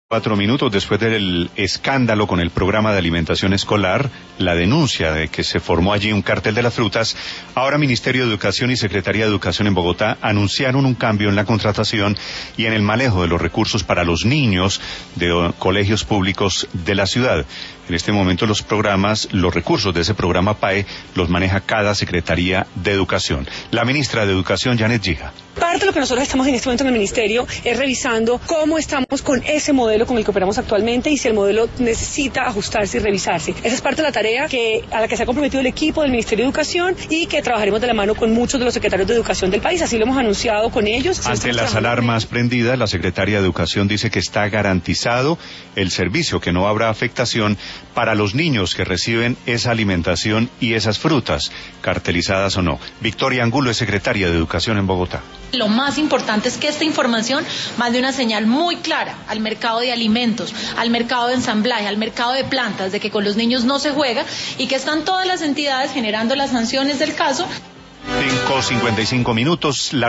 4 minutos después del escándalo con el programa de alimentación escolar, la denuncia de que se formó allí un cartel de las frutas, ahora Ministerio de Educación y Secretaría de Educación en Bogotá anunciaron un cambio en la contratación y en el manejo de los recursos para los niños de colegios públicos de la ciudad. En este momento los recursos de ese programa PAE los maneja cada Secretaría de Educación. La ministra de Educación, Janet Gija. Parte de lo que nosotros estamos en este momento en el Ministerio es revisando cómo estamos con ese modelo con el que operamos actualmente y si el modelo necesita ajustarse y revisarse. Esa es parte de la tarea a la que se ha comprometido el equipo del Ministerio de Educación y que trabajaremos de la mano con muchos de los secretarios de Educación del país. Así lo hemos anunciado con ellos. Ante las alarmas prendidas, la Secretaría de Educación dice que está garantizado el servicio, que no habrá afectación para los niños que reciben esa alimentación y esas frutas, cartelizadas o no. Victoria Angulo es secretaria de Educación en Bogotá. Lo más importante es que esta información mande una señal muy clara al mercado de alimentos, al mercado de ensamblaje, al mercado de plantas, de que con los niños no se juega y que están todas las entidades generando las sanciones del caso. 5:55 minutos.